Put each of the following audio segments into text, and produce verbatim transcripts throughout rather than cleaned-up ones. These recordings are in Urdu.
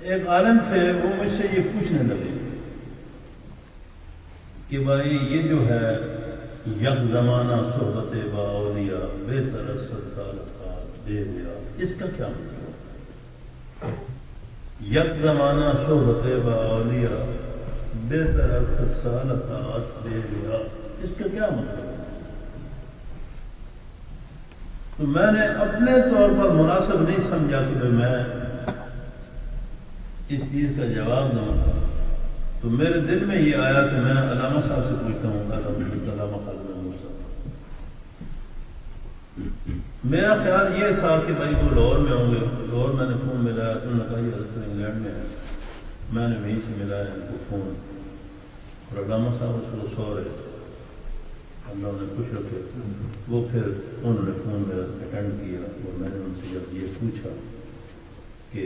ایک عالم تھے، وہ مجھ سے یہ پوچھنے لگے کہ بھائی یہ جو ہے یک زمانہ صحبت با اولیاء بے ترسد سالقات بے ریا، اس کا کیا مطلب؟ یک زمانہ صحبت با اولیاء بے ترسد سالقات بے ریا، اس کا کیا مطلب؟ تو میں نے اپنے طور پر مناسب نہیں سمجھا کہ بھائی میں اس چیز کا جواب دوں، تو میرے دل میں یہ آیا کہ میں علامہ صاحب سے پوچھتا ہوں، علامہ خالد موسیٰ۔ میرا خیال یہ تھا کہ بھائی وہ لاہور میں ہوں گے، لاہور میں نے فون ملایا، انہوں نے کہا یہ حضرت انگلینڈ میں ہے، میں نے وہیں سے ملایا ان کو فون، اور علامہ صاحب اس کو سو رہے تھے، اللہ نے خوش رکھے۔ وہ پھر انہوں نے فون میرا اٹینڈ کیا اور میں نے ان سے جب یہ پوچھا کہ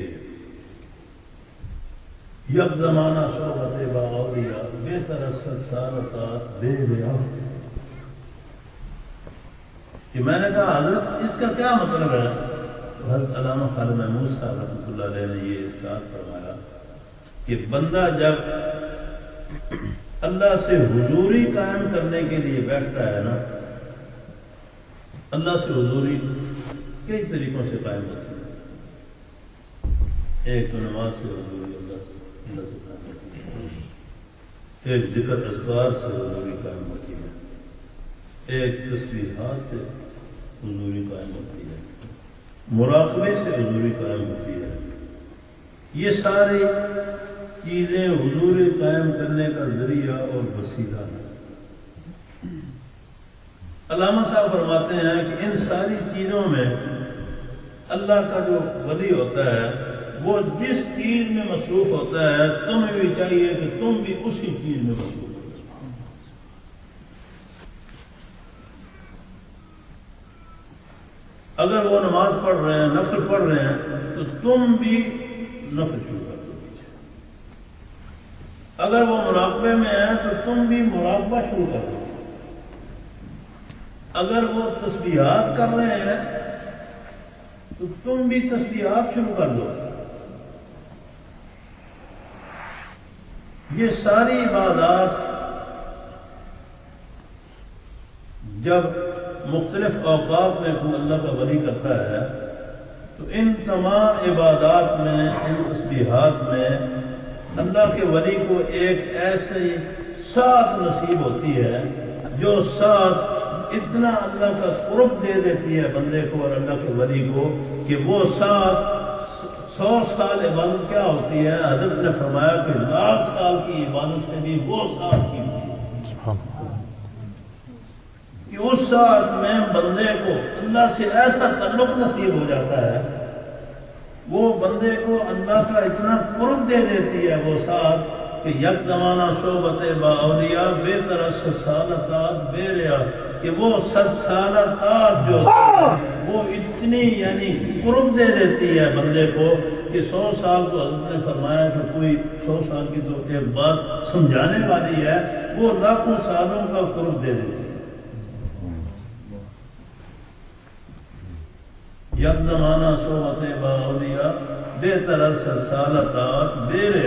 یک زمانہ صحبت با اولیاء بے ترسد سالقات بے ریا، کہ میں نے کہا حضرت اس کا کیا مطلب ہے؟ تو حضرت علامہ خالد محمود صاحب رحمۃ اللہ علیہ نے یہ ارشاد فرمایا کہ بندہ جب اللہ سے حضوری قائم کرنے کے لیے بیٹھتا ہے نا، اللہ سے حضوری کئی طریقوں سے قائم ہوتی ہے۔ ایک تو نماز سے حضوری اللہ سے اللہ سے قائم ہوتی ہے، ایک ذکر اذکار سے حضوری قائم ہوتی ہے، ایک تسبیحات سے حضوری قائم ہوتی ہے، مراقبے سے حضوری قائم ہوتی ہے۔ یہ ساری چیزیں حضوری قائم کرنے کا ذریعہ اور وسیلہ ہے۔ علامہ صاحب فرماتے ہیں کہ ان ساری چیزوں میں اللہ کا جو ولی ہوتا ہے وہ جس چیز میں مصروف ہوتا ہے تمہیں بھی چاہیے کہ تم بھی اسی چیز میں مصروف ہو۔ اگر وہ نماز پڑھ رہے ہیں، نفل پڑھ رہے ہیں، تو تم بھی نفل شروع کر دو۔ اگر وہ مراقبے میں ہیں تو تم بھی مراقبہ شروع کر دو۔ اگر وہ تسبیحات کر رہے ہیں تو تم بھی تسبیحات شروع کر دو۔ یہ ساری عبادات جب مختلف اوقات میں کوئی اللہ کا ولی کرتا ہے تو ان تمام عبادات میں، ان تسبیحات میں اللہ کے ولی کو ایک ایسی ساتھ نصیب ہوتی ہے جو ساتھ اتنا اللہ کا قرب دے دیتی ہے بندے کو اور اللہ کے ولی کو کہ وہ ساتھ سو سال عبادت کیا ہوتی ہے؟ حضرت نے فرمایا کہ لاکھ سال کی عبادت سے بھی وہ ساتھ کی ہوتی ہے کہ اس ساتھ میں بندے کو اللہ سے ایسا تعلق نصیب ہو جاتا ہے، وہ بندے کو اللہ کا اتنا قرب دے دیتی ہے وہ ساتھ کہ یک زمانہ صحبت با اولیاء بے ترسد سالقات بے ریا، کہ وہ صد سالہ تاج جو وہ اتنی یعنی قرب دے دیتی ہے بندے کو کہ سو سال تو حضرت نے فرمایا کہ کوئی سو سال کی تو ایک بات سمجھانے والی ہے، وہ لاکھوں سالوں کا قرب دے دیتی ہے۔ یک زمانہ صحبت با اولیاء بے ترسد سالقات بے ریا۔